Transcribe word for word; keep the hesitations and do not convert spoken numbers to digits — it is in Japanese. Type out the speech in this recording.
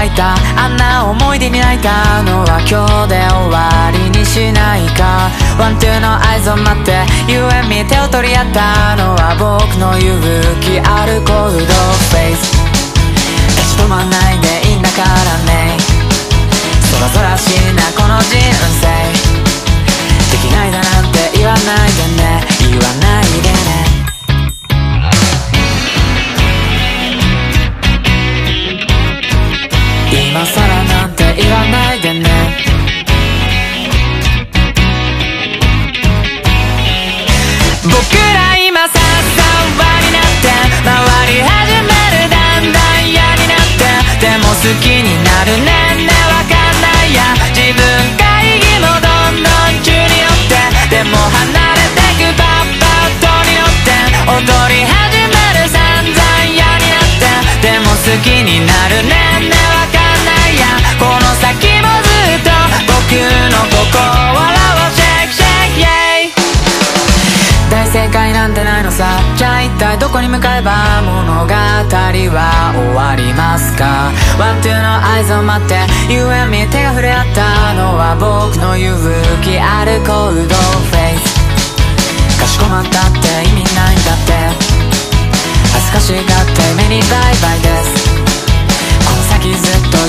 いたあんな思い出に泣いたのは今日で終わりにしないか。ワンツーの合図を待って You and me 手を取り合ったのは僕の勇気あるコールドフェイス。立ち止まんないでいいんだからね。空空しいなこの人生。できないだなんて言わないでね、言わないでね。今さらなんて言わないでね。僕ら今ささわになって回り始める、だんだん嫌になってでも好きになるねんね。わかんないや自分会議もどんどん急に寄ってでも離れてくパッパッとに乗って踊り始める、散々嫌になってでも好きになるねんね。わかんないやこの先もずっと僕の心をシェイクシェイクイェイ。大正解なんてないのさ。じゃあ一体どこに向かえば物語は終わりますか。ワンツーの合図を待って You and me 手が触れ合ったのは僕の勇気あるコールドフェイス。かしこまったって意味ないんだって、恥ずかしがって目にバイバイです。この先ずっと